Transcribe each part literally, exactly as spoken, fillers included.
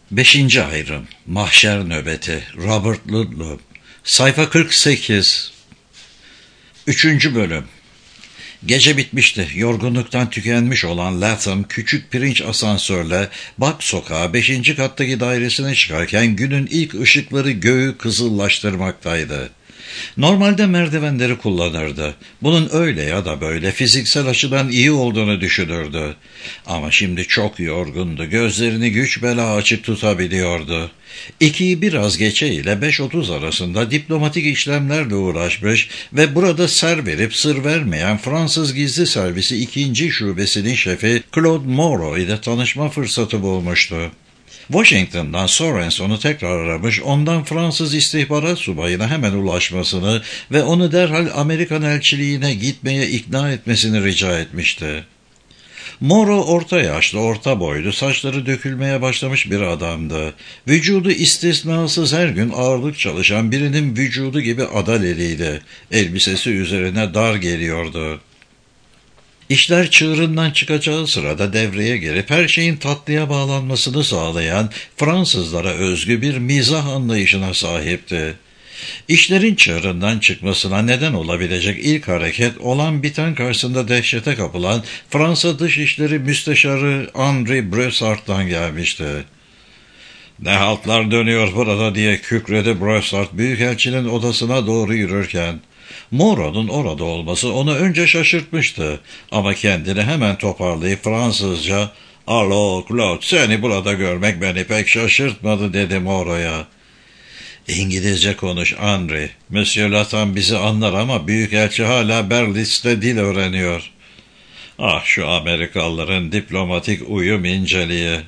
Beşinci ayrım. Mahşer nöbeti. Robert Ludlum. Sayfa kırk sekiz. Üçüncü bölüm. Gece bitmişti. Yorgunluktan tükenmiş olan Latham küçük pirinç asansörle Bak Sokağı beşinci kattaki dairesine çıkarken günün ilk ışıkları göğü kızıllaştırmaktaydı. Normalde merdivenleri kullanırdı. Bunun öyle ya da böyle fiziksel açıdan iyi olduğunu düşünürdü. Ama şimdi çok yorgundu. Gözlerini güç bela açık tutabiliyordu. İkiyi biraz geçe ile beş otuz arasında diplomatik işlemlerle uğraşmış ve burada ser verip sır vermeyen Fransız Gizli Servisi ikinci şubesinin şefi Claude Moreau ile tanışma fırsatı bulmuştu. Washington'dan Sorens onu tekrar aramış, ondan Fransız istihbarat subayına hemen ulaşmasını ve onu derhal Amerikan elçiliğine gitmeye ikna etmesini rica etmişti. Moro orta yaşlı, orta boylu, saçları dökülmeye başlamış bir adamdı. Vücudu istisnasız her gün ağırlık çalışan birinin vücudu gibi adaleliydi. Elbisesi üzerine dar geliyordu. İşler çığırından çıkacağı sırada devreye girip her şeyin tatlıya bağlanmasını sağlayan Fransızlara özgü bir mizah anlayışına sahipti. İşlerin çığırından çıkmasına neden olabilecek ilk hareket olan biten karşısında dehşete kapılan Fransa Dışişleri Müsteşarı Henri Bressard'dan gelmişti. "Ne haltlar dönüyor burada?" diye kükredi Bressard büyükelçinin odasına doğru yürürken. Moreau'nun orada olması onu önce şaşırtmıştı ama kendini hemen toparlayıp Fransızca "Alo Claude, seni burada görmek beni pek şaşırtmadı," dedi Moreau'ya. "İngilizce konuş Henri. Monsieur Latham bizi anlar ama büyükelçi hala Berlitz'te dil öğreniyor." "Ah, şu Amerikalıların diplomatik uyum inceliği."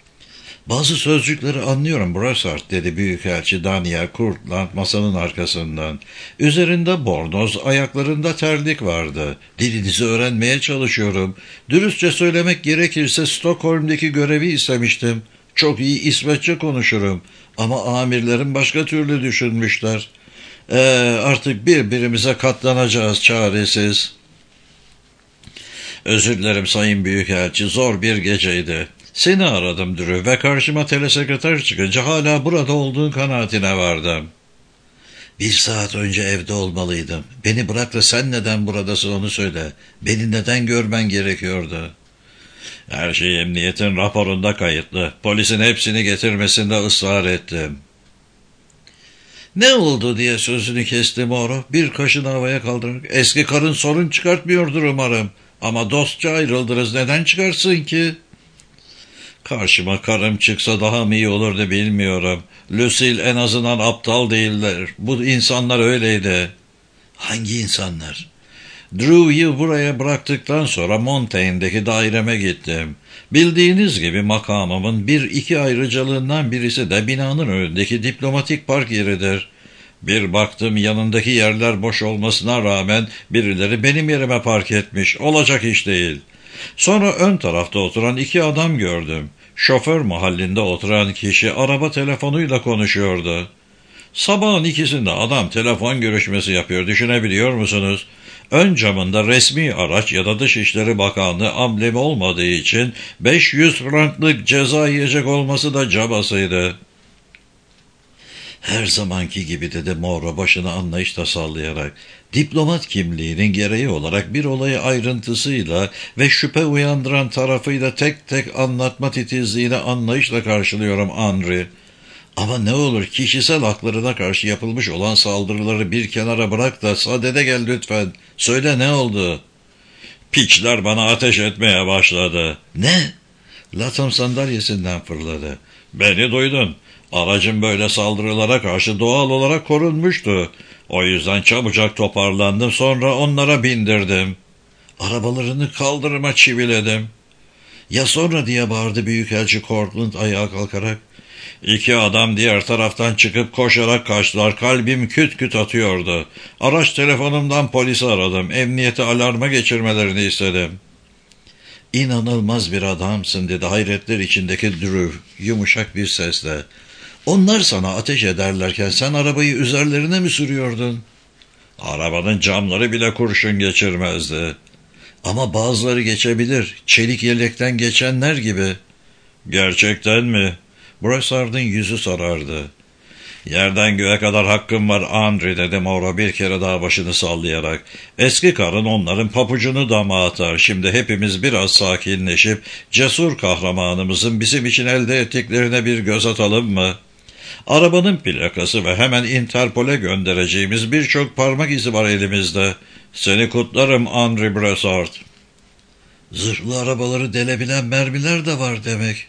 "Bazı sözcükleri anlıyorum Bressard," dedi büyükelçi Daniel Courtland masanın arkasından. Üzerinde bornoz, ayaklarında terlik vardı. "Dilinizi öğrenmeye çalışıyorum. Dürüstçe söylemek gerekirse Stockholm'deki görevi istemiştim. Çok iyi İsveççe konuşurum. Ama amirlerim başka türlü düşünmüşler. Ee, artık birbirimize katlanacağız çaresiz." "Özür dilerim Sayın Büyükelçi, zor bir geceydi. Seni aradım Drew ve karşıma telesekreter çıkınca hala burada olduğun kanaatine vardım." "Bir saat önce evde olmalıydım. Beni bırak da sen neden buradasın onu söyle. Beni neden görmen gerekiyordu?" "Her şey emniyetin raporunda kayıtlı. Polisin hepsini getirmesinde ısrar ettim." "Ne oldu?" diye sözünü kesti Moreau, bir kaşını havaya kaldırarak. "Eski karın sorun çıkartmıyordur umarım. Ama dostça ayrıldınız, neden çıkarsın ki?" "Karşıma karım çıksa daha mı iyi olurdu bilmiyorum. Lucille en azından aptal değiller. Bu insanlar öyleydi." "Hangi insanlar?" "Drew'yu buraya bıraktıktan sonra Montaigne'deki daireme gittim. Bildiğiniz gibi makamımın bir iki ayrıcalığından birisi de binanın önündeki diplomatik park yeridir. Bir baktım yanındaki yerler boş olmasına rağmen birileri benim yerime park etmiş. Olacak iş değil. Sonra ön tarafta oturan iki adam gördüm. Şoför mahallinde oturan kişi araba telefonuyla konuşuyordu. Sabahın ikisinde adam telefon görüşmesi yapıyor, düşünebiliyor musunuz? Ön camında resmi araç ya da Dışişleri Bakanlığı amblemi olmadığı için beş yüz franklık ceza yiyecek olması da cabasıydı. "Her zamanki gibi," dedi Moreau başını anlayışla sallayarak. "Diplomat kimliğinin gereği olarak bir olayı ayrıntısıyla ve şüphe uyandıran tarafıyla tek tek anlatma titizliğine anlayışla karşılıyorum Henri. Ama ne olur kişisel haklarına karşı yapılmış olan saldırıları bir kenara bırak da sadede gel lütfen. Söyle, ne oldu?" "Piçler bana ateş etmeye başladı." "Ne?" Latham sandalyesinden fırladı. "Beni duydun. Aracım böyle saldırılara karşı doğal olarak korunmuştu. O yüzden çabucak toparlandım, sonra onlara bindirdim. Arabalarını kaldırıma çiviledim." "Ya sonra?" diye bağırdı büyükelçi Courtland ayağa kalkarak. "İki adam diğer taraftan çıkıp koşarak kaçtılar. Kalbim küt küt atıyordu. Araç telefonumdan polisi aradım. Emniyete alarma geçirmelerini istedim." "İnanılmaz bir adamsın," dedi hayretler içindeki Drew yumuşak bir sesle. "Onlar sana ateş ederlerken sen arabayı üzerlerine mi sürüyordun?" "Arabanın camları bile kurşun geçirmezdi." "Ama bazıları geçebilir. Çelik yelekten geçenler gibi." "Gerçekten mi?" Brossard'ın yüzü sarardı. "Yerden göğe kadar hakkım var Andri," dedi Moreau bir kere daha başını sallayarak. "Eski karın onların papucunu dama atar. Şimdi hepimiz biraz sakinleşip cesur kahramanımızın bizim için elde ettiklerine bir göz atalım mı? Arabanın plakası ve hemen Interpol'e göndereceğimiz birçok parmak izi var elimizde. Seni kutlarım Andri Brossard." "Zırhlı arabaları delebilen mermiler de var demek."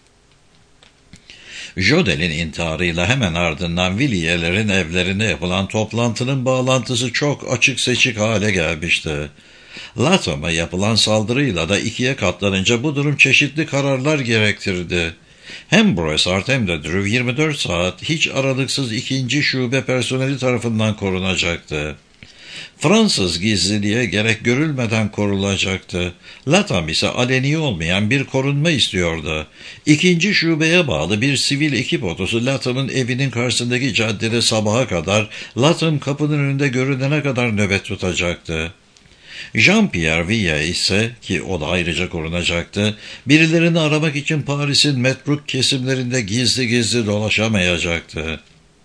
Jodel'in intiharıyla hemen ardından Villier'lerin evlerine yapılan toplantının bağlantısı çok açık seçik hale gelmişti. Latham'a yapılan saldırıyla da ikiye katlanınca bu durum çeşitli kararlar gerektirdi. Hem Brossard hem de Drew yirmi dört saat hiç aralıksız ikinci şube personeli tarafından korunacaktı. Fransız gizliliğe gerek görülmeden korulacaktı. Latham ise aleni olmayan bir korunma istiyordu. İkinci şubeye bağlı bir sivil ekip otosu Latham'ın evinin karşısındaki caddede sabaha kadar, Latham kapının önünde görünene kadar nöbet tutacaktı. Jean-Pierre Villiers ise, ki o da ayrıca korunacaktı, birilerini aramak için Paris'in metruk kesimlerinde gizli gizli dolaşamayacaktı.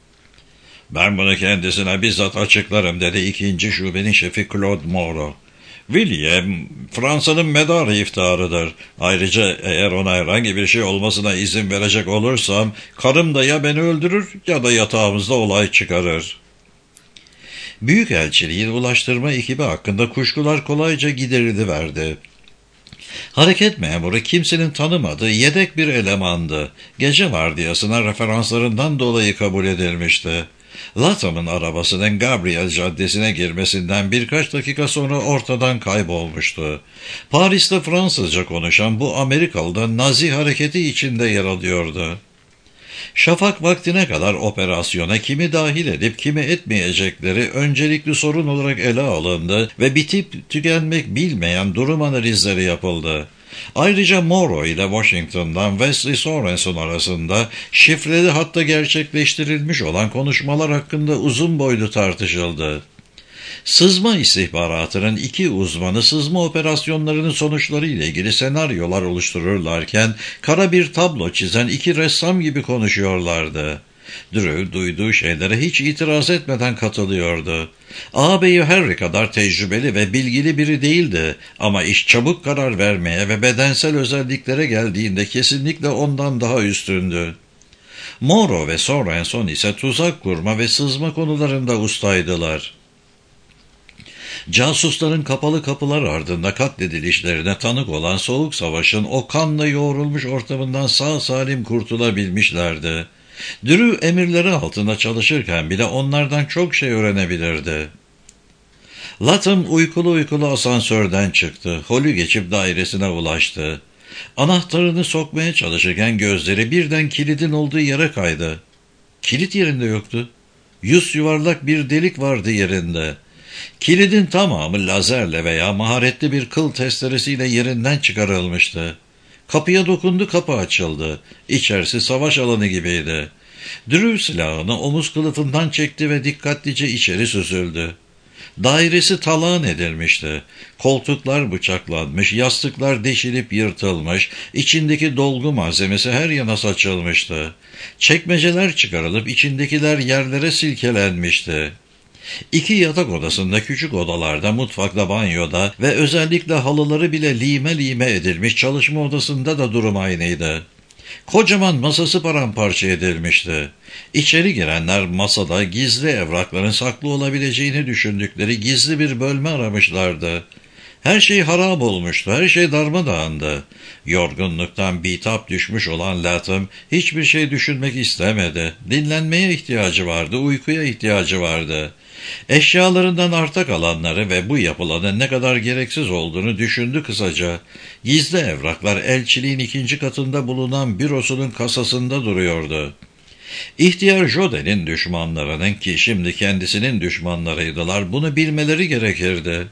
"Ben bunu kendisine bizzat açıklarım," dedi ikinci şubenin şefi Claude Moreau. "Villiers, Fransa'nın medarı iftiharıdır. Ayrıca eğer ona herhangi bir şey olmasına izin verecek olursam, karım da ya beni öldürür ya da yatağımızda olay çıkarır." Büyükelçiliğin ulaştırma ekibi hakkında kuşkular kolayca gideriliverdi. Hareket memuru kimsenin tanımadığı yedek bir elemandı. Gece vardiyasına referanslarından dolayı kabul edilmişti. Latham'ın arabasının Gabriel Caddesi'ne girmesinden birkaç dakika sonra ortadan kaybolmuştu. Paris'te Fransızca konuşan bu Amerikalı da Nazi hareketi içinde yer alıyordu. Şafak vaktine kadar operasyona kimi dahil edip kimi etmeyecekleri öncelikli sorun olarak ele alındı ve bitip tükenmek bilmeyen durum analizleri yapıldı. Ayrıca Moreau ile Washington'dan Wesley Sorenson arasında şifreli hatta gerçekleştirilmiş olan konuşmalar hakkında uzun boylu tartışıldı. Sızma istihbaratının iki uzmanı sızma operasyonlarının sonuçları ile ilgili senaryolar oluştururlarken kara bir tablo çizen iki ressam gibi konuşuyorlardı. Drew duyduğu şeylere hiç itiraz etmeden katılıyordu. Ağabeyi Harry kadar tecrübeli ve bilgili biri değildi ama iş çabuk karar vermeye ve bedensel özelliklere geldiğinde kesinlikle ondan daha üstündü. Moreau ve Sorenson ise tuzak kurma ve sızma konularında ustaydılar. Casusların kapalı kapılar ardında katledilişlerine tanık olan Soğuk Savaş'ın o kanla yoğrulmuş ortamından sağ salim kurtulabilmişlerdi. Drew emirleri altında çalışırken bile onlardan çok şey öğrenebilirdi. Latham uykulu uykulu asansörden çıktı. Holü geçip dairesine ulaştı. Anahtarını sokmaya çalışırken gözleri birden kilidin olduğu yere kaydı. Kilit yerinde yoktu. Yüz yuvarlak bir delik vardı yerinde. Kilidin tamamı lazerle veya maharetli bir kıl testeresiyle yerinden çıkarılmıştı. Kapıya dokundu, kapı açıldı. İçerisi savaş alanı gibiydi. Drew silahını omuz kılıfından çekti ve dikkatlice içeri süzüldü. Dairesi talan edilmişti. Koltuklar bıçaklanmış, yastıklar deşilip yırtılmış, içindeki dolgu malzemesi her yana saçılmıştı. Çekmeceler çıkarılıp içindekiler yerlere silkelenmişti. İki yatak odasında, küçük odalarda, mutfakta, banyoda ve özellikle halıları bile lime lime edilmiş çalışma odasında da durum aynıydı. Kocaman masası paramparça edilmişti. İçeri girenler masada gizli evrakların saklı olabileceğini düşündükleri gizli bir bölme aramışlardı. Her şey harap olmuştu, her şey darmadağındı. Yorgunluktan bitap düşmüş olan Latham hiçbir şey düşünmek istemedi. Dinlenmeye ihtiyacı vardı, uykuya ihtiyacı vardı. Eşyalarından arta kalanları ve bu yapılanın ne kadar gereksiz olduğunu düşündü kısaca. Gizli evraklar elçiliğin ikinci katında bulunan bürosunun kasasında duruyordu. İhtiyar Jodel'in düşmanlarının, ki şimdi kendisinin düşmanlarıydılar, bunu bilmeleri gerekirdi.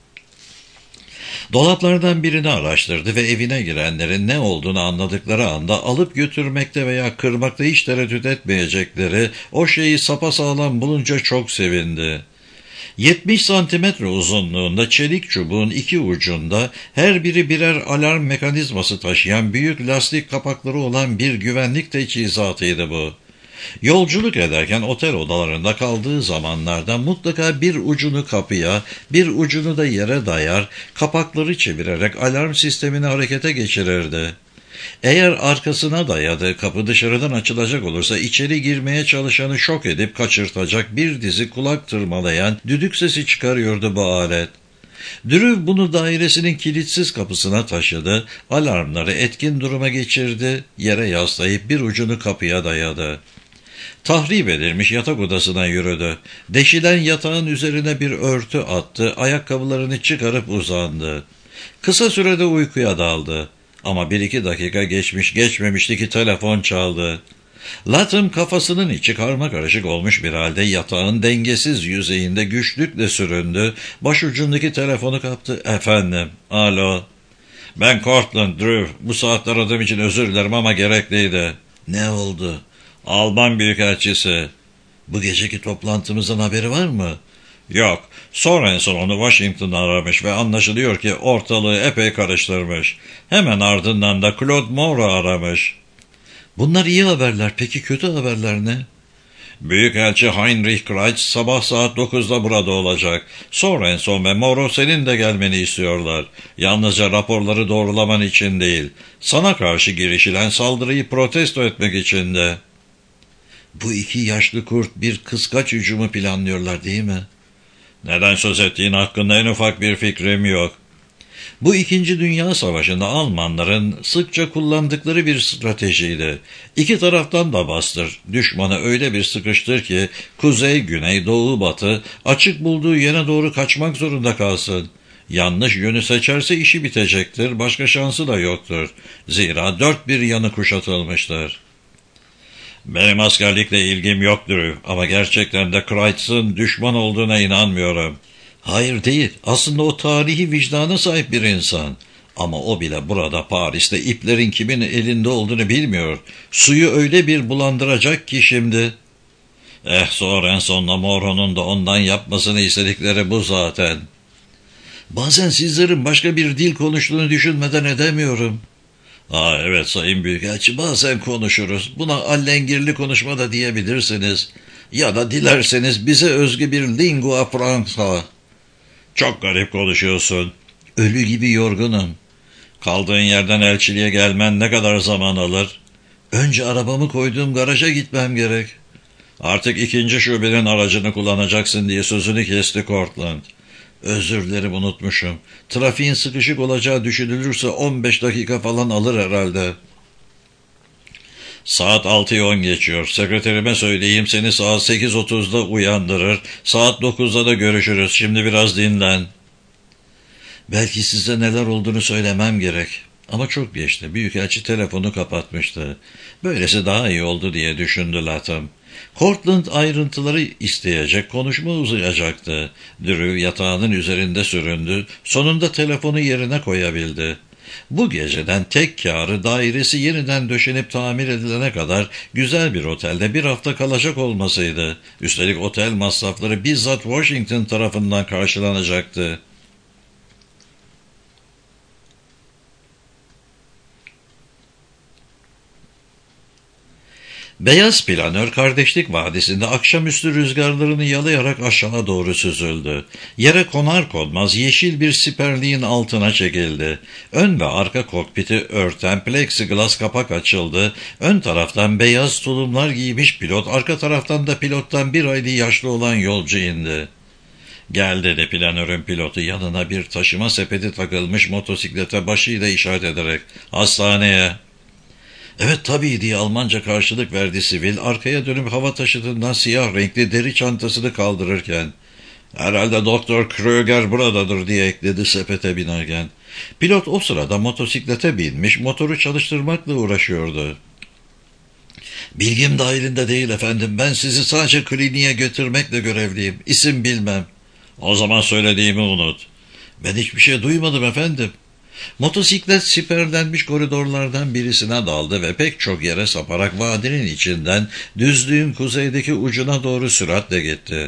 Dolaplardan birini araştırdı ve evine girenlerin ne olduğunu anladıkları anda alıp götürmekte veya kırmakta hiç tereddüt etmeyecekleri o şeyi sapasağlam bulunca çok sevindi. yetmiş santimetre uzunluğunda çelik çubuğun iki ucunda her biri birer alarm mekanizması taşıyan büyük lastik kapakları olan bir güvenlik teçhizatıydı bu. Yolculuk ederken otel odalarında kaldığı zamanlarda mutlaka bir ucunu kapıya, bir ucunu da yere dayar, kapakları çevirerek alarm sistemini harekete geçirirdi. Eğer arkasına dayadığı kapı dışarıdan açılacak olursa içeri girmeye çalışanı şok edip kaçırtacak bir dizi kulak tırmalayan düdük sesi çıkarıyordu bu alet. Drew bunu dairesinin kilitsiz kapısına taşıdı, alarmları etkin duruma geçirdi, yere yaslayıp bir ucunu kapıya dayadı. Tahrip edilmiş yatak odasına yürüdü. Deşilen yatağın üzerine bir örtü attı, ayakkabılarını çıkarıp uzandı. Kısa sürede uykuya daldı. Ama bir iki dakika geçmiş geçmemişti ki telefon çaldı. Latham kafasının içi karmakarışık olmuş bir halde yatağın dengesiz yüzeyinde güçlükle süründü. Başucundaki telefonu kaptı. Efendim, alo. Ben Cortland, Drew. Bu saatte aradığım için özür dilerim ama gerekliydi. Ne oldu? Alman Büyükelçisi. Bu geceki toplantımızdan haberi var mı? Yok. Sorenson onu Washington'da aramış ve anlaşılıyor ki ortalığı epey karıştırmış. Hemen ardından da Claude Moreau aramış. Bunlar iyi haberler. Peki kötü haberler ne? Büyükelçi Heinrich Kreitz sabah saat dokuzda burada olacak. Sorenson ve Moreau senin de gelmeni istiyorlar. Yalnızca raporları doğrulaman için değil, sana karşı girişilen saldırıyı protesto etmek için de. Bu iki yaşlı kurt bir kıskaç hücumu planlıyorlar değil mi? Neden söz ettiğin hakkında en ufak bir fikrim yok. Bu İkinci Dünya Savaşı'nda Almanların sıkça kullandıkları bir stratejiydi. İki taraftan da bastır, düşmanı öyle bir sıkıştır ki kuzey, güney, doğu, batı açık bulduğu yöne doğru kaçmak zorunda kalsın. Yanlış yönü seçerse işi bitecektir, başka şansı da yoktur. Zira dört bir yanı kuşatılmıştır. Benim askerlikle ilgim yoktur ama gerçekten de Kreitz'ın düşman olduğuna inanmıyorum. Hayır değil, aslında o tarihi vicdana sahip bir insan. Ama o bile burada Paris'te iplerin kimin elinde olduğunu bilmiyor. Suyu öyle bir bulandıracak ki şimdi. Eh Sorenson'la Moreau'nun da ondan yapmasını istedikleri bu zaten. Bazen sizlerin başka bir dil konuştuğunu düşünmeden edemiyorum. Aa, evet Sayın Büyükelçi, bazen konuşuruz. Buna allengirli konuşma da diyebilirsiniz. Ya da dilerseniz bize özgü bir lingua franca. Çok garip konuşuyorsun. Ölü gibi yorgunum. Kaldığın yerden elçiliğe gelmen ne kadar zaman alır? Önce arabamı koyduğum garaja gitmem gerek. Artık ikinci şubenin aracını kullanacaksın diye sözünü kesti Cortland. Özür dilerim, unutmuşum. Trafiğin sıkışık olacağı düşünülürse on beş dakika falan alır herhalde. Saat altıyı on geçiyor. Sekreterime söyleyeyim, seni saat sekiz otuzda uyandırır. Saat dokuzda da görüşürüz. Şimdi biraz dinlen. Belki size neler olduğunu söylemem gerek. Ama çok geçti. Büyükelçi telefonu kapatmıştı. Böylesi daha iyi oldu diye düşündü Latham. Cortland ayrıntıları isteyecek, konuşma uzayacaktı. Drew yatağının üzerinde süründü. Sonunda telefonu yerine koyabildi. Bu geceden tek kârı dairesi yeniden döşenip tamir edilene kadar güzel bir otelde bir hafta kalacak olmasıydı. Üstelik otel masrafları bizzat Washington tarafından karşılanacaktı. Beyaz planör Kardeşlik Vadisi'nde akşamüstü rüzgarlarını yalayarak aşağı doğru süzüldü. Yere konar konmaz yeşil bir siperliğin altına çekildi. Ön ve arka kokpiti örten plexiglas kapak açıldı. Ön taraftan beyaz tulumlar giymiş pilot, arka taraftan da pilottan bir aylı yaşlı olan yolcu indi. Gel dedi planörün pilotu, yanına bir taşıma sepeti takılmış motosiklete başıyla işaret ederek. Hastaneye. Evet tabii diye Almanca karşılık verdi sivil, arkaya dönüp hava taşıtından siyah renkli deri çantasını kaldırırken. Herhalde Doktor Kröger buradadır diye ekledi sepete binerken. Pilot o sırada motosiklete binmiş, motoru çalıştırmakla uğraşıyordu. Bilgim dahilinde değil efendim, ben sizi sadece kliniğe götürmekle görevliyim, isim bilmem. O zaman söylediğimi unut. Ben hiçbir şey duymadım efendim. Motosiklet siperlenmiş koridorlardan birisine daldı ve pek çok yere saparak vadinin içinden düzlüğün kuzeydeki ucuna doğru süratle gitti.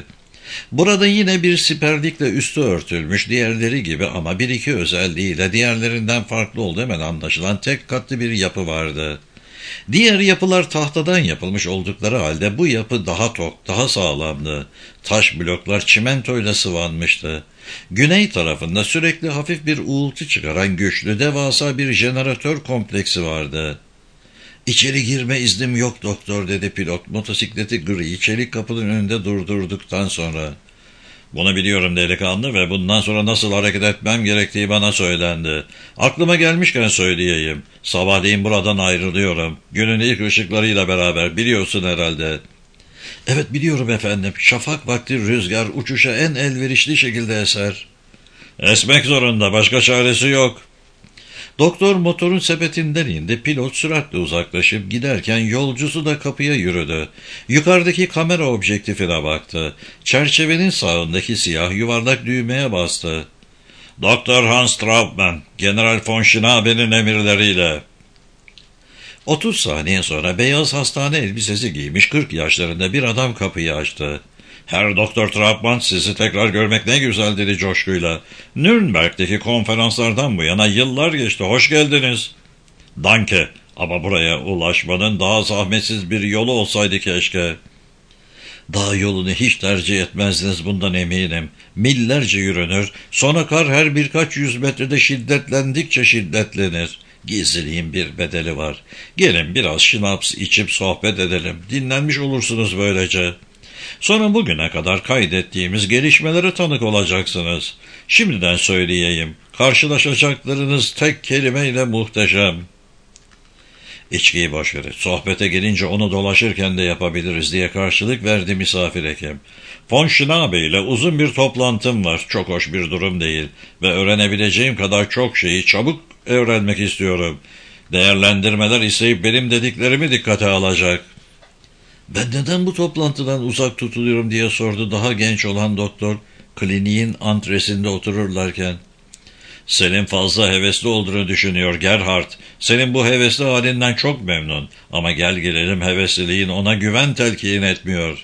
Burada yine bir siperlikle üstü örtülmüş, diğerleri gibi ama bir iki özelliğiyle diğerlerinden farklı olduğu hemen anlaşılan tek katlı bir yapı vardı. Diğer yapılar tahtadan yapılmış oldukları halde bu yapı daha tok, daha sağlamdı. Taş bloklar çimentoyla sıvanmıştı. Güney tarafında sürekli hafif bir uğultu çıkaran güçlü, devasa bir jeneratör kompleksi vardı. "İçeri girme iznim yok doktor," dedi pilot, motosikleti gri çelik kapının önünde durdurduktan sonra. "Bunu biliyorum delikanlı ve bundan sonra nasıl hareket etmem gerektiği bana söylendi. Aklıma gelmişken söyleyeyim. Sabahleyin buradan ayrılıyorum. Günün ilk ışıklarıyla beraber, biliyorsun herhalde." "Evet biliyorum efendim. Şafak vakti rüzgar uçuşa en elverişli şekilde eser." "Esmek zorunda, başka çaresi yok." Doktor motorun sepetinden indi. Pilot süratle uzaklaşıp giderken yolcusu da kapıya yürüdü. Yukarıdaki kamera objektifine baktı. Çerçevenin sağındaki siyah yuvarlak düğmeye bastı. "Doktor Hans Trautmann, General von Schnabe'nin emirleriyle." Otuz saniye sonra beyaz hastane elbisesi giymiş kırk yaşlarında bir adam kapıyı açtı. "Herr Doktor Trautmann, sizi tekrar görmek ne güzel," dedi coşkuyla. "Nürnberg'deki konferanslardan bu yana yıllar geçti. Hoş geldiniz." "Danke, ama buraya ulaşmanın daha zahmetsiz bir yolu olsaydı keşke." "Dağ yolunu hiç tercih etmezdiniz, bundan eminim. Millerce yürünür, sonra kar her birkaç yüz metrede şiddetlendikçe şiddetlenir. Gizliliğin bir bedeli var. Gelin biraz şınaps içip sohbet edelim. Dinlenmiş olursunuz böylece. Sonra bugüne kadar kaydettiğimiz gelişmelere tanık olacaksınız. Şimdiden söyleyeyim, karşılaşacaklarınız tek kelimeyle muhteşem." "İçkiyi boş verin, sohbete gelince onu dolaşırken de yapabiliriz," diye karşılık verdi misafir hekim. "Von Schnabe ile uzun bir toplantım var, çok hoş bir durum değil ve öğrenebileceğim kadar çok şeyi çabuk öğrenmek istiyorum. Değerlendirmeler isteyip benim dediklerimi dikkate alacak." "Ben neden bu toplantıdan uzak tutuluyorum?" diye sordu daha genç olan doktor, kliniğin antresinde otururlarken. "Senin fazla hevesli olduğunu düşünüyor Gerhard. Senin bu hevesli halinden çok memnun. Ama gel gelelim hevesliliğin ona güven telkin etmiyor."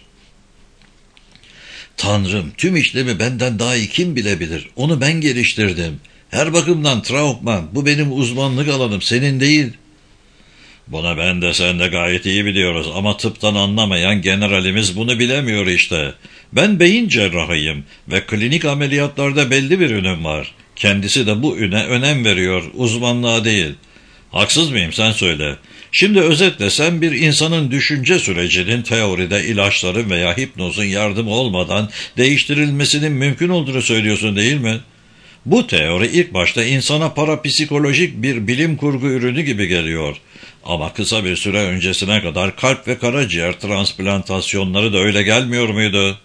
"Tanrım, tüm işlemi benden daha iyi kim bilebilir? Onu ben geliştirdim. Her bakımdan Trautmann, bu benim uzmanlık alanım, senin değil." "Buna ben de sen de gayet iyi biliyoruz ama tıptan anlamayan generalimiz bunu bilemiyor işte. Ben beyin cerrahıyım ve klinik ameliyatlarda belli bir ünüm var. Kendisi de bu üne önem veriyor, uzmanlığa değil. Haksız mıyım, sen söyle. Şimdi özetle sen bir insanın düşünce sürecinin teoride ilaçların veya hipnozun yardımı olmadan değiştirilmesinin mümkün olduğunu söylüyorsun değil mi? Bu teori ilk başta insana parapsikolojik bir bilim kurgu ürünü gibi geliyor. Ama kısa bir süre öncesine kadar kalp ve karaciğer transplantasyonları da öyle gelmiyor muydu?"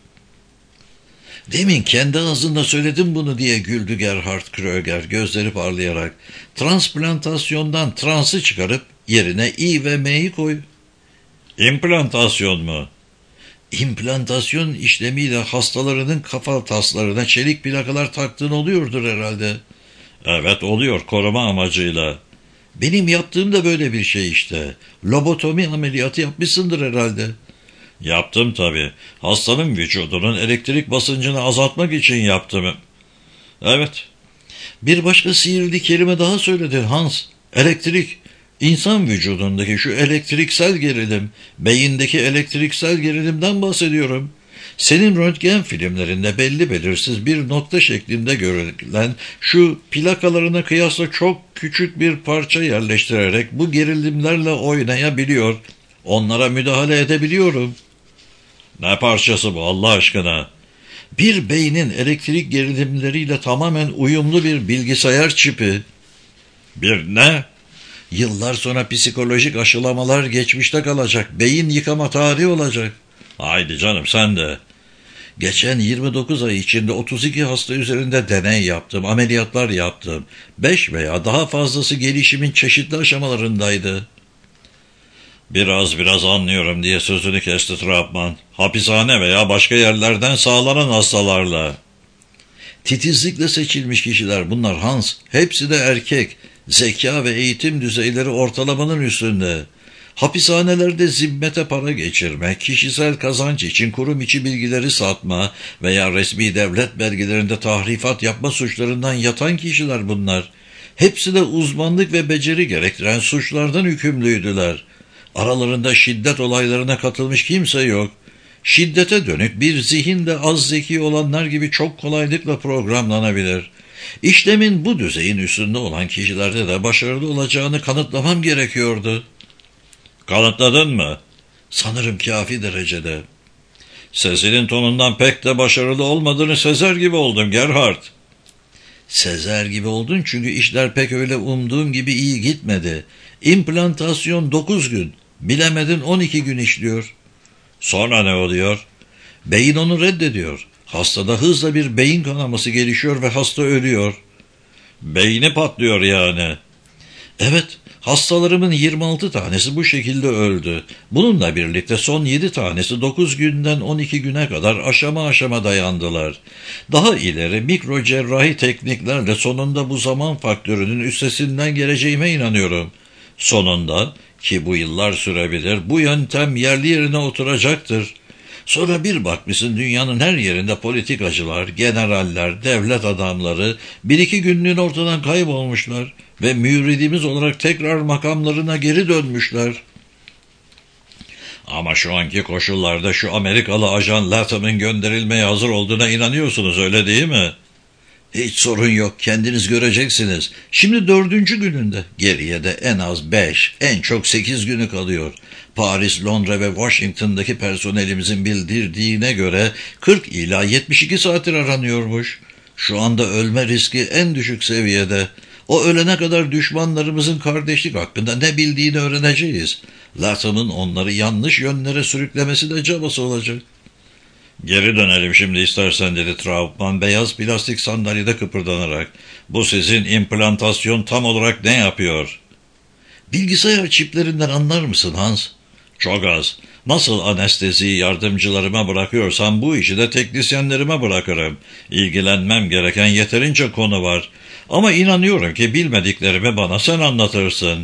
"Demin kendi ağzında söyledim bunu," diye güldü Gerhard Kröger gözleri parlayarak. "Transplantasyondan transı çıkarıp yerine I ve M'yi koy." "İmplantasyon mu?" "İmplantasyon işlemiyle hastalarının kafa taslarına çelik plakalar taktığın oluyordur herhalde." "Evet oluyor, koruma amacıyla." "Benim yaptığım da böyle bir şey işte. Lobotomi ameliyatı yapmışsındır herhalde." "Yaptım tabii. Hastanın vücudunun elektrik basıncını azaltmak için yaptım." "Evet." "Bir başka sihirli kelime daha söyledin Hans. Elektrik. İnsan vücudundaki şu elektriksel gerilim, beyindeki elektriksel gerilimden bahsediyorum. Senin röntgen filmlerinde belli belirsiz bir nokta şeklinde görülen şu plakalarına kıyasla çok küçük bir parça yerleştirerek bu gerilimlerle oynayabiliyor. Onlara müdahale edebiliyorum." "Ne parçası bu Allah aşkına?" "Bir beynin elektrik gerilimleriyle tamamen uyumlu bir bilgisayar çipi." "Bir ne?" "Yıllar sonra psikolojik aşılamalar geçmişte kalacak. Beyin yıkama tarihi olacak." "Haydi canım sen de." "Geçen yirmi dokuz ay içinde otuz iki hasta üzerinde deney yaptım, ameliyatlar yaptım. beş veya daha fazlası gelişimin çeşitli aşamalarındaydı." "Biraz biraz anlıyorum," diye sözünü kesti Trautmann. "Hapishane veya başka yerlerden sağlanan hastalarla." "Titizlikle seçilmiş kişiler bunlar Hans. Hepsi de erkek. Zeka ve eğitim düzeyleri ortalamanın üstünde. Hapishanelerde zimmete para geçirme, kişisel kazanç için kurum içi bilgileri satma veya resmi devlet belgelerinde tahrifat yapma suçlarından yatan kişiler bunlar. Hepsi de uzmanlık ve beceri gerektiren suçlardan hükümlüydüler. Aralarında şiddet olaylarına katılmış kimse yok. Şiddete dönük bir zihin de az zeki olanlar gibi çok kolaylıkla programlanabilir. İşlemin bu düzeyin üstünde olan kişilerde de başarılı olacağını kanıtlamam gerekiyordu. Kanıtladın mı? Sanırım kafi derecede. Sesinin tonundan pek de başarılı olmadığını sezer gibi oldum Gerhard. Sezer gibi oldun çünkü işler pek öyle umduğum gibi iyi gitmedi. İmplantasyon dokuz gün, bilemedin on iki gün işliyor. Sonra ne oluyor? Beyin onu reddediyor. Hastada hızla bir beyin kanaması gelişiyor ve hasta ölüyor. Beyni patlıyor yani. Evet, hastalarımın yirmi altı tanesi bu şekilde öldü. Bununla birlikte son yedi tanesi dokuz günden on iki güne kadar aşama aşama dayandılar. Daha ileri mikro cerrahi tekniklerle sonunda bu zaman faktörünün üstesinden geleceğime inanıyorum. Sonunda, ki bu yıllar sürebilir, bu yöntem yerli yerine oturacaktır. Sonra bir bakmışsın dünyanın her yerinde politikacılar, generaller, devlet adamları bir iki günlüğün ortadan kaybolmuşlar ve müridimiz olarak tekrar makamlarına geri dönmüşler. Ama şu anki koşullarda şu Amerikalı ajan Latham'ın gönderilmeye hazır olduğuna inanıyorsunuz, öyle değil mi? Hiç sorun yok, kendiniz göreceksiniz. Şimdi dördüncü gününde, geriye de en az beş, en çok sekiz günü kalıyor. Paris, Londra ve Washington'daki personelimizin bildirdiğine göre kırk ila yetmiş iki saattir aranıyormuş. Şu anda ölme riski en düşük seviyede. O ölene kadar düşmanlarımızın kardeşlik hakkında ne bildiğini öğreneceğiz. Latham'ın onları yanlış yönlere sürüklemesi de cabası olacak. Geri dönelim şimdi istersen, dedi Trautmann beyaz plastik sandalyede kıpırdanarak. Bu sizin implantasyon tam olarak ne yapıyor? Bilgisayar çiplerinden anlar mısın Hans? Çok az. Nasıl anesteziyi yardımcılarıma bırakıyorsam bu işi de teknisyenlerime bırakırım. İlgilenmem gereken yeterince konu var. Ama inanıyorum ki bilmediklerimi bana sen anlatırsın.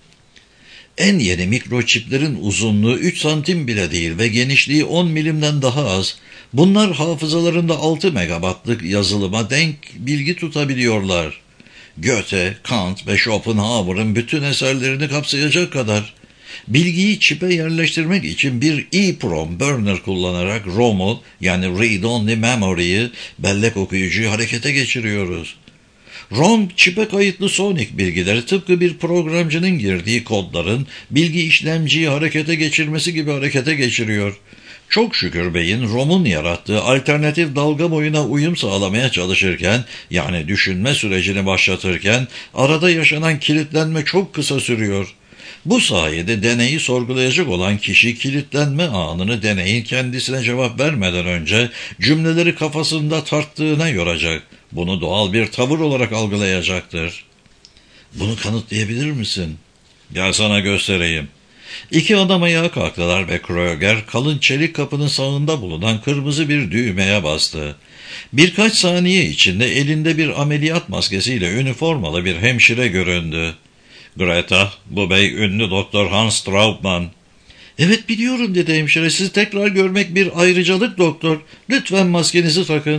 En yeni mikroçiplerin uzunluğu üç santim bile değil ve genişliği on milimden daha az. Bunlar hafızalarında altı megabaytlık yazılıma denk bilgi tutabiliyorlar. Goethe, Kant ve Schopenhauer'ın bütün eserlerini kapsayacak kadar. Bilgiyi çipe yerleştirmek için bir EEPROM burner kullanarak ROM'u yani Read Only Memory'yi, bellek okuyucuyu harekete geçiriyoruz. ROM, çipe kayıtlı sonik bilgileri tıpkı bir programcının girdiği kodların bilgi işlemciyi harekete geçirmesi gibi harekete geçiriyor. Çok şükür beyin ROM'un yarattığı alternatif dalga boyuna uyum sağlamaya çalışırken, yani düşünme sürecini başlatırken, arada yaşanan kilitlenme çok kısa sürüyor. Bu sayede deneyi sorgulayacak olan kişi kilitlenme anını deneyin kendisine cevap vermeden önce cümleleri kafasında tarttığına yoracak. Bunu doğal bir tavır olarak algılayacaktır. Bunu kanıtlayabilir misin? Gel sana göstereyim. İki adam ayağa kalktılar ve Kröger kalın çelik kapının sağında bulunan kırmızı bir düğmeye bastı. Birkaç saniye içinde elinde bir ameliyat maskesiyle üniformalı bir hemşire göründü. Greta, bu bey ünlü doktor Hans Trautmann. Evet biliyorum, dedi hemşire. Sizi tekrar görmek bir ayrıcalık doktor. Lütfen maskenizi takın.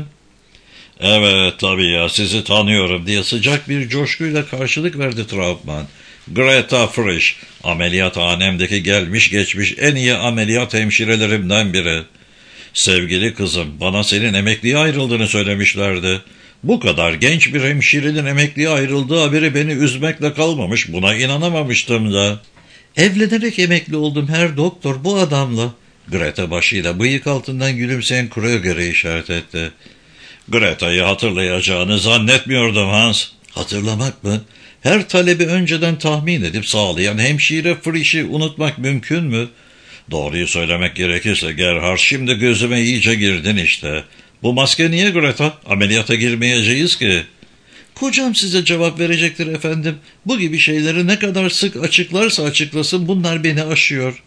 Evet tabii ya, sizi tanıyorum, diye sıcak bir coşkuyla karşılık verdi Trautmann. Greta Frisch, ameliyathanemdeki gelmiş geçmiş en iyi ameliyat hemşirelerimden biri. Sevgili kızım, bana senin emekliye ayrıldığını söylemişlerdi. Bu kadar genç bir hemşirenin emekliye ayrıldığı haberi beni üzmekle kalmamış, buna inanamamıştım da. Evlenerek emekli oldum her doktor, bu adamla. Greta başıyla bıyık altından gülümseyen Kröger'e işaret etti. Greta'yı hatırlayacağını zannetmiyordum Hans. Hatırlamak mı? Her talebi önceden tahmin edip sağlayan hemşire Frisch'i unutmak mümkün mü? Doğruyu söylemek gerekirse Gerhard, şimdi gözüme iyice girdin işte. Bu maske niye Greta? Ameliyata girmeyeceğiz ki. Kocam size cevap verecektir efendim. Bu gibi şeyleri ne kadar sık açıklarsa açıklasın bunlar beni aşıyor.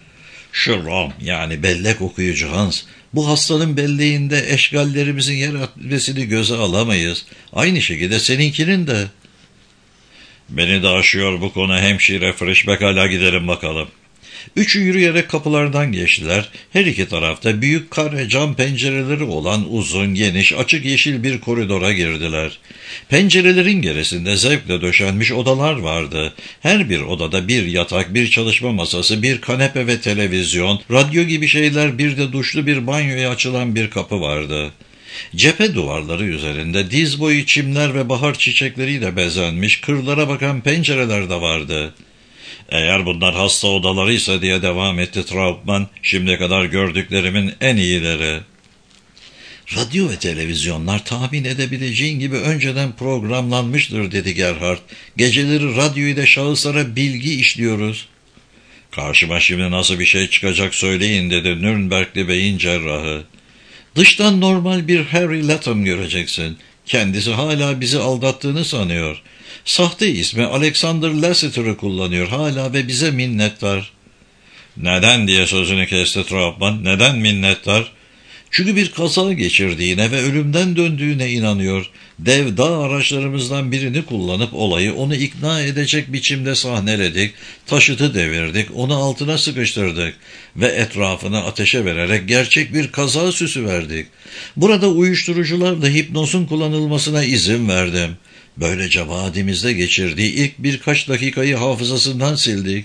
Şu ROM, yani bellek okuyucu Hans. Bu hastanın belleğinde eşgallerimizin yer etmesini göze alamayız. Aynı şekilde seninkinin de. Beni de aşıyor bu konu hemşire Frisch, pekala gidelim bakalım. Üçü yürüyerek kapılardan geçtiler. Her iki tarafta büyük kare cam pencereleri olan uzun, geniş, açık yeşil bir koridora girdiler. Pencerelerin gerisinde zevkle döşenmiş odalar vardı. Her bir odada bir yatak, bir çalışma masası, bir kanepe ve televizyon, radyo gibi şeyler, bir de duşlu bir banyoya açılan bir kapı vardı. Cephe duvarları üzerinde diz boyu çimler ve bahar çiçekleriyle bezenmiş kırlara bakan pencereler de vardı. Eğer bunlar hasta odalarıysa diye devam etti Trautmann, şimdiye kadar gördüklerimin en iyileri. Radyo ve televizyonlar tahmin edebileceğin gibi önceden programlanmıştır dedi Gerhard. Geceleri radyo ile şahıslara bilgi işliyoruz. Karşıma şimdi nasıl bir şey çıkacak söyleyin dedi Nürnbergli beyin cerrahı. Dıştan normal bir Harry Latham göreceksin. Kendisi hala bizi aldattığını sanıyor. Sahte ismi Alexander Lassiter'ı kullanıyor hala ve bize minnettar. Neden diye sözünü kesti Trautmann. Neden minnettar? Çünkü bir kaza geçirdiğine ve ölümden döndüğüne inanıyor. Dev dağ araçlarımızdan birini kullanıp olayı onu ikna edecek biçimde sahneledik, taşıtı devirdik, onu altına sıkıştırdık ve etrafını ateşe vererek gerçek bir kaza süsü verdik. Burada uyuşturucularla hipnozun kullanılmasına izin verdim. Böylece vadimizde geçirdiği ilk birkaç dakikayı hafızasından sildik.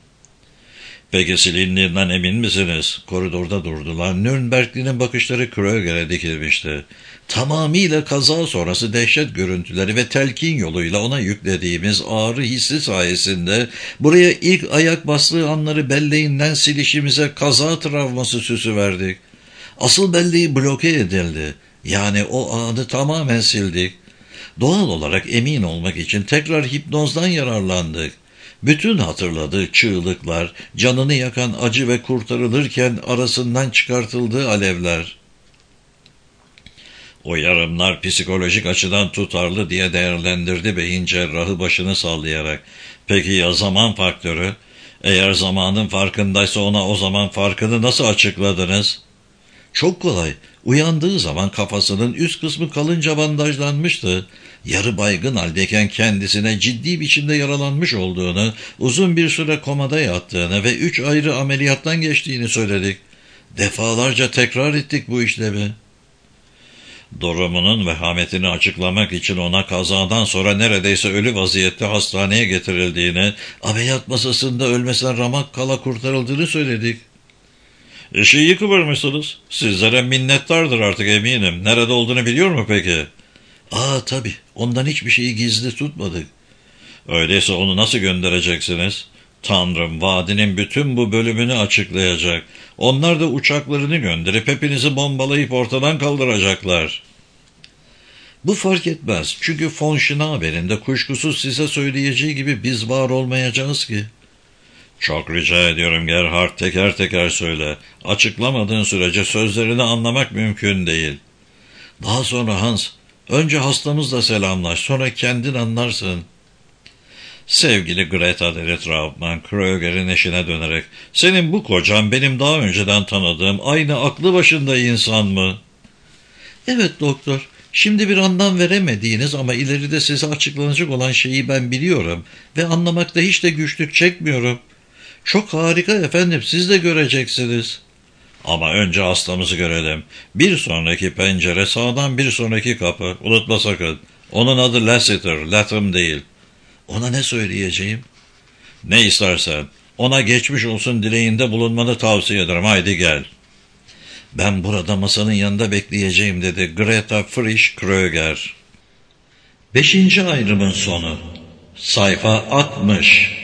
Peki silindiğinden emin misiniz? Koridorda durdular. Nürnbergli'nin bakışları Kröger'e dikilmişti. Tamamıyla kaza sonrası dehşet görüntüleri ve telkin yoluyla ona yüklediğimiz ağrı hissi sayesinde buraya ilk ayak bastığı anları belleğinden silişimize kaza travması süsü verdik. Asıl belleği bloke edildi. Yani o anı tamamen sildik. Doğal olarak emin olmak için tekrar hipnozdan yararlandık. Bütün hatırladığı çığlıklar, canını yakan acı ve kurtarılırken arasından çıkartıldığı alevler. O yarımlar psikolojik açıdan tutarlı diye değerlendirdi beyin cerrahı başını sallayarak. Peki ya zaman faktörü? Eğer zamanın farkındaysa ona o zaman farkını nasıl açıkladınız? Çok kolay. Uyandığı zaman kafasının üst kısmı kalınca bandajlanmıştı. Yarı baygın haldeyken kendisine ciddi biçimde yaralanmış olduğunu, uzun bir süre komada yattığını ve üç ayrı ameliyattan geçtiğini söyledik. Defalarca tekrar ettik bu işlemi. Durumunun vehametini açıklamak için ona kazadan sonra neredeyse ölü vaziyette hastaneye getirildiğini, ameliyat masasında ölmesine ramak kala kurtarıldığını söyledik. İşi iyi kıvırmışsınız. Sizlere minnettardır artık eminim. Nerede olduğunu biliyor mu peki? Aa tabii. Ondan hiçbir şeyi gizli tutmadık. Öyleyse onu nasıl göndereceksiniz? Tanrım vadinin bütün bu bölümünü açıklayacak. Onlar da uçaklarını gönderip hepinizi bombalayıp ortadan kaldıracaklar. Bu fark etmez. Çünkü von Schnaber'in de kuşkusuz size söyleyeceği gibi biz var olmayacağız ki. Çok rica ediyorum Gerhard, teker teker söyle. Açıklamadığın sürece sözlerini anlamak mümkün değil. Daha sonra Hans, önce hastamızla selamlaş, sonra kendin anlarsın. Sevgili Greta dedi Trautmann, Kröger'in eşine dönerek, senin bu kocan benim daha önceden tanıdığım aynı aklı başında insan mı? Evet doktor, şimdi bir anlam veremediğiniz ama ileride size açıklanacak olan şeyi ben biliyorum ve anlamakta hiç de güçlük çekmiyorum. Çok harika efendim, siz de göreceksiniz. Ama önce hastamızı görelim. Bir sonraki pencere, sağdan bir sonraki kapı. Unutma sakın. Onun adı Lassiter, Latham değil. Ona ne söyleyeceğim? Ne istersen. Ona geçmiş olsun dileğinde bulunmanı tavsiye ederim. Haydi gel. Ben burada masanın yanında bekleyeceğim dedi Greta Frisch Kröger. Beşinci ayrımın sonu. Sayfa altmış.